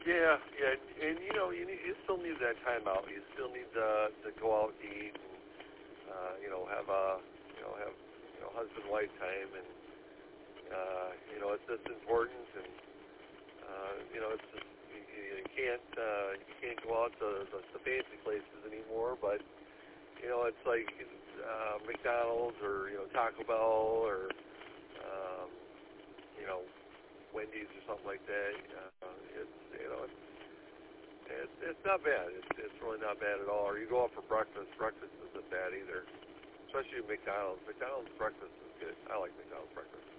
Yeah, yeah, and you still need that time out. You still need to go out and eat, and have a husband wife time, and it's just important, and it's just you can't go out to the fancy places anymore, but it's like McDonald's or Taco Bell or Wendy's or something like that. It's not bad. It's really not bad at all. Or you go out for breakfast. Breakfast isn't bad either, especially at McDonald's. McDonald's breakfast is good. I like McDonald's breakfast.